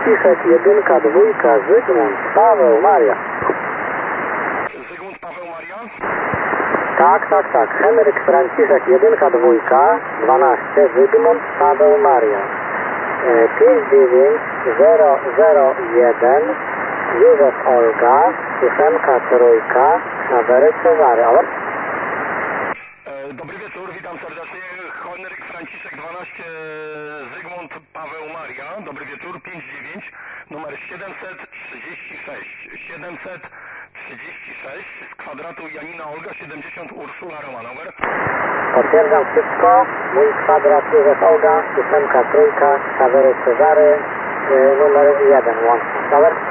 Franciszek, 1, 2, Zygmunt, Paweł, Maria. Zygmunt, Paweł, Maria? Tak. Henryk, Franciszek, 1, 2, 12, Zygmunt, Paweł, Maria. 59001, Józef, Olga, 8, 3, Ksawery, Cezary. Dobry wieczór, witam serdecznie. Henryk, Franciszek, 12, Zygmunt, Paweł, Maria. Dobry wieczór, 59, numer 736. 736 z kwadratu Janina, Olga, 70, Urszula, Roman. Over. Potwierdzam wszystko. Mój kwadrat, Józef, Olga, 8, 3, Ksawery, Cezary, numer 1 łącznie. Over.